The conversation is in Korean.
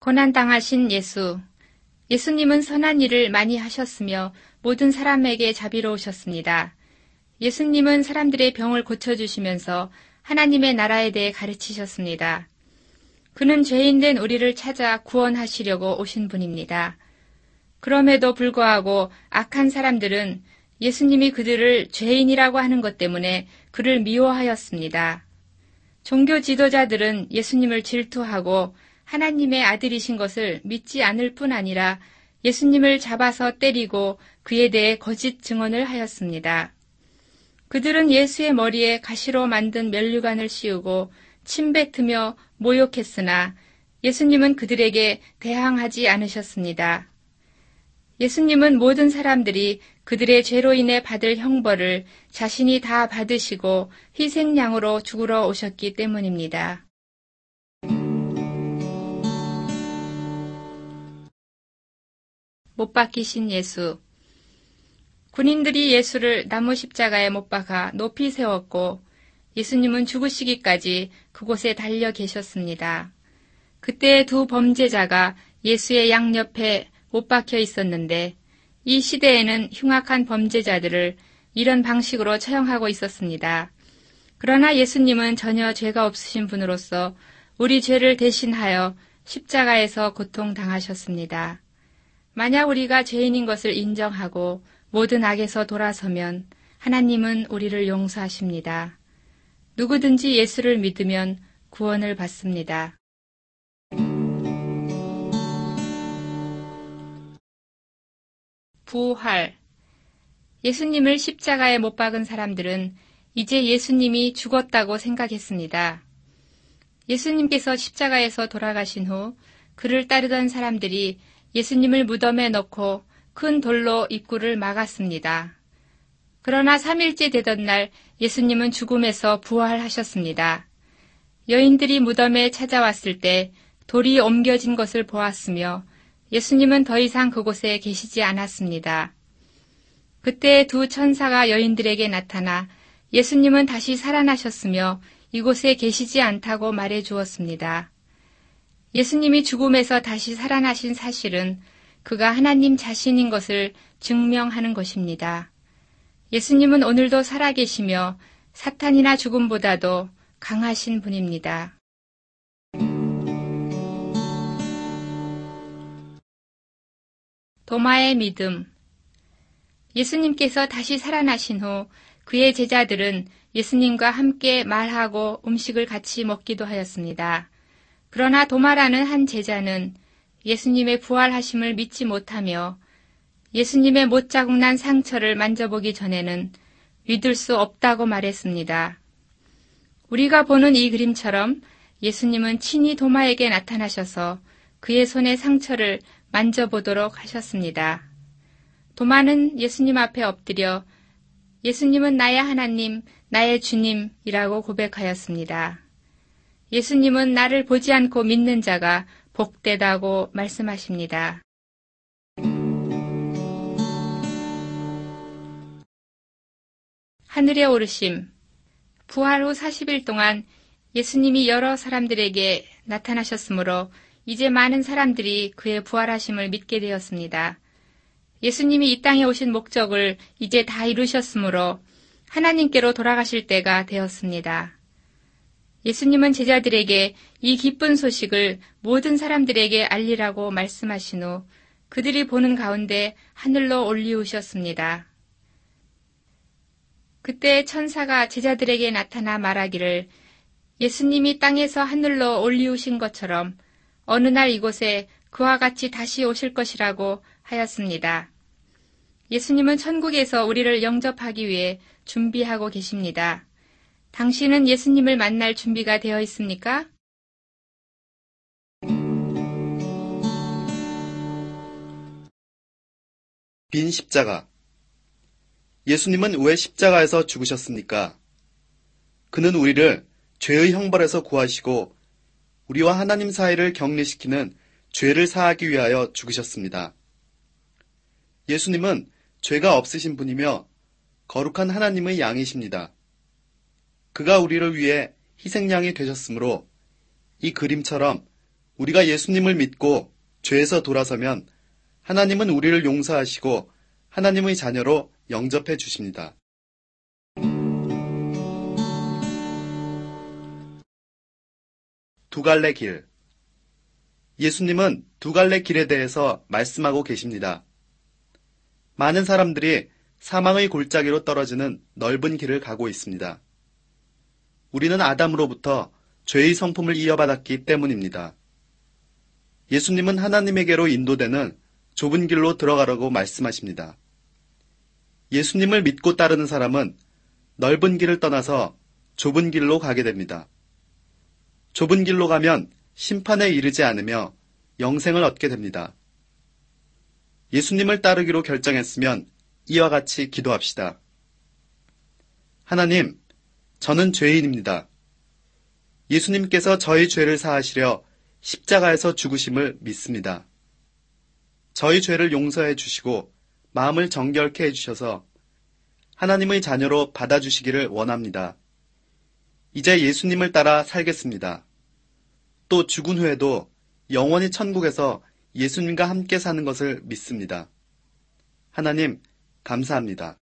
고난당하신 예수. 예수님은 선한 일을 많이 하셨으며 모든 사람에게 자비로우셨습니다. 예수님은 사람들의 병을 고쳐주시면서 하나님의 나라에 대해 가르치셨습니다. 그는 죄인된 우리를 찾아 구원하시려고 오신 분입니다. 그럼에도 불구하고 악한 사람들은 예수님이 그들을 죄인이라고 하는 것 때문에 그를 미워하였습니다. 종교 지도자들은 예수님을 질투하고 하나님의 아들이신 것을 믿지 않을 뿐 아니라 예수님을 잡아서 때리고 그에 대해 거짓 증언을 하였습니다. 그들은 예수의 머리에 가시로 만든 면류관을 씌우고 침뱉으며 모욕했으나 예수님은 그들에게 대항하지 않으셨습니다. 예수님은 모든 사람들이 그들의 죄로 인해 받을 형벌을 자신이 다 받으시고 희생양으로 죽으러 오셨기 때문입니다. 못 박히신 예수. 군인들이 예수를 나무 십자가에 못 박아 높이 세웠고 예수님은 죽으시기까지 그곳에 달려 계셨습니다. 그때 두 범죄자가 예수의 양옆에 못 박혀 있었는데 이 시대에는 흉악한 범죄자들을 이런 방식으로 처형하고 있었습니다. 그러나 예수님은 전혀 죄가 없으신 분으로서 우리 죄를 대신하여 십자가에서 고통당하셨습니다. 만약 우리가 죄인인 것을 인정하고 모든 악에서 돌아서면 하나님은 우리를 용서하십니다. 누구든지 예수를 믿으면 구원을 받습니다. 부활. 예수님을 십자가에 못 박은 사람들은 이제 예수님이 죽었다고 생각했습니다. 예수님께서 십자가에서 돌아가신 후 그를 따르던 사람들이 예수님을 무덤에 넣고 큰 돌로 입구를 막았습니다. 그러나 3일째 되던 날 예수님은 죽음에서 부활하셨습니다. 여인들이 무덤에 찾아왔을 때 돌이 옮겨진 것을 보았으며 예수님은 더 이상 그곳에 계시지 않았습니다. 그때 두 천사가 여인들에게 나타나 예수님은 다시 살아나셨으며 이곳에 계시지 않다고 말해 주었습니다. 예수님이 죽음에서 다시 살아나신 사실은 그가 하나님 자신인 것을 증명하는 것입니다. 예수님은 오늘도 살아계시며 사탄이나 죽음보다도 강하신 분입니다. 도마의 믿음. 예수님께서 다시 살아나신 후 그의 제자들은 예수님과 함께 말하고 음식을 같이 먹기도 하였습니다. 그러나 도마라는 한 제자는 예수님의 부활하심을 믿지 못하며 예수님의 못자국 난 상처를 만져보기 전에는 믿을 수 없다고 말했습니다. 우리가 보는 이 그림처럼 예수님은 친히 도마에게 나타나셔서 그의 손의 상처를 만져보도록 하셨습니다. 도마는 예수님 앞에 엎드려 예수님은 나의 하나님, 나의 주님이라고 고백하였습니다. 예수님은 나를 보지 않고 믿는 자가 복되다고 말씀하십니다. 하늘에 오르심. 부활 후 40일 동안 예수님이 여러 사람들에게 나타나셨으므로 이제 많은 사람들이 그의 부활하심을 믿게 되었습니다. 예수님이 이 땅에 오신 목적을 이제 다 이루셨으므로 하나님께로 돌아가실 때가 되었습니다. 예수님은 제자들에게 이 기쁜 소식을 모든 사람들에게 알리라고 말씀하신 후 그들이 보는 가운데 하늘로 올리우셨습니다. 그때 천사가 제자들에게 나타나 말하기를 예수님이 땅에서 하늘로 올리우신 것처럼 어느 날 이곳에 그와 같이 다시 오실 것이라고 하였습니다. 예수님은 천국에서 우리를 영접하기 위해 준비하고 계십니다. 당신은 예수님을 만날 준비가 되어 있습니까? 빈 십자가. 예수님은 왜 십자가에서 죽으셨습니까? 그는 우리를 죄의 형벌에서 구하시고 우리와 하나님 사이를 격리시키는 죄를 사하기 위하여 죽으셨습니다. 예수님은 죄가 없으신 분이며 거룩한 하나님의 양이십니다. 그가 우리를 위해 희생양이 되셨으므로 이 그림처럼 우리가 예수님을 믿고 죄에서 돌아서면 하나님은 우리를 용서하시고 하나님의 자녀로 영접해 주십니다. 두 갈래 길. 예수님은 두 갈래 길에 대해서 말씀하고 계십니다. 많은 사람들이 사망의 골짜기로 떨어지는 넓은 길을 가고 있습니다. 우리는 아담으로부터 죄의 성품을 이어받았기 때문입니다. 예수님은 하나님에게로 인도되는 좁은 길로 들어가라고 말씀하십니다. 예수님을 믿고 따르는 사람은 넓은 길을 떠나서 좁은 길로 가게 됩니다. 좁은 길로 가면 심판에 이르지 않으며 영생을 얻게 됩니다. 예수님을 따르기로 결정했으면 이와 같이 기도합시다. 하나님, 저는 죄인입니다. 예수님께서 저의 죄를 사하시려 십자가에서 죽으심을 믿습니다. 저희 죄를 용서해 주시고 마음을 정결케 해 주셔서 하나님의 자녀로 받아주시기를 원합니다. 이제 예수님을 따라 살겠습니다. 또 죽은 후에도 영원히 천국에서 예수님과 함께 사는 것을 믿습니다. 하나님, 감사합니다.